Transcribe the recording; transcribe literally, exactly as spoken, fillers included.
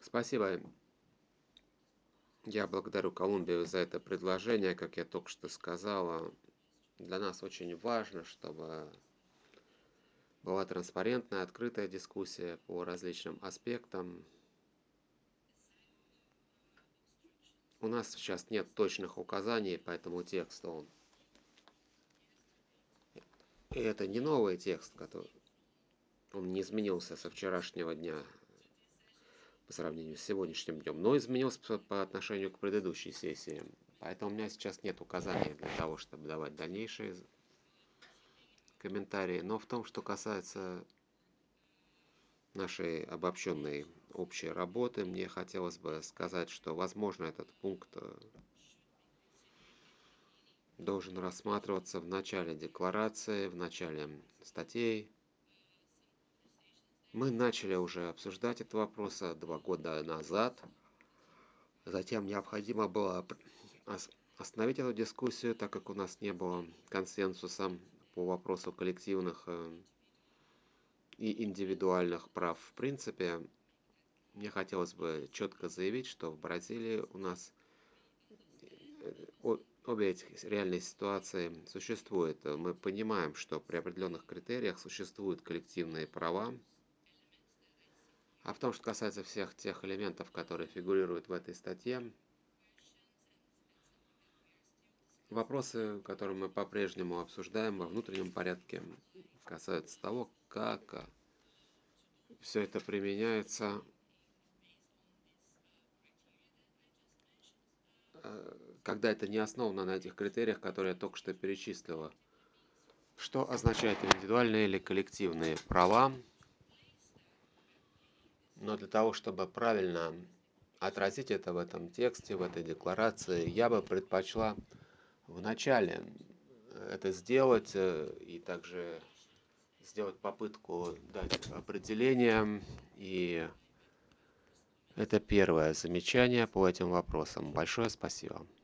Спасибо. Я благодарю Колумбию за это предложение. Как я только что сказала, для нас очень важно, чтобы была транспарентная, открытая дискуссия по различным аспектам. У нас сейчас нет точных указаний по этому тексту. И это не новый текст, который он не изменился со вчерашнего дня по сравнению с сегодняшним днем, но изменился по отношению к предыдущей сессии. Поэтому у меня сейчас нет указаний для того, чтобы давать дальнейшие комментарии. Но в том, что касается нашей обобщенной общей работы, мне хотелось бы сказать, что, возможно, этот пункт должен рассматриваться в начале декларации, в начале статей. Мы начали уже обсуждать этот вопрос два года назад. Затем необходимо было остановить эту дискуссию, так как у нас не было консенсуса по вопросу коллективных и индивидуальных прав. В принципе, мне хотелось бы четко заявить, что в Бразилии у нас обе эти реальные ситуации существуют. Мы понимаем, что при определенных критериях существуют коллективные права. А в том, что касается всех тех элементов, которые фигурируют в этой статье, вопросы, которые мы по-прежнему обсуждаем во внутреннем порядке, касаются того, как все это применяется, когда это не основано на этих критериях, которые я только что перечислила. Что означает индивидуальные или коллективные права? Но для того, чтобы правильно отразить это в этом тексте, в этой декларации, я бы предпочла вначале это сделать и также сделать попытку дать определение. И это первое замечание по этим вопросам. Большое спасибо.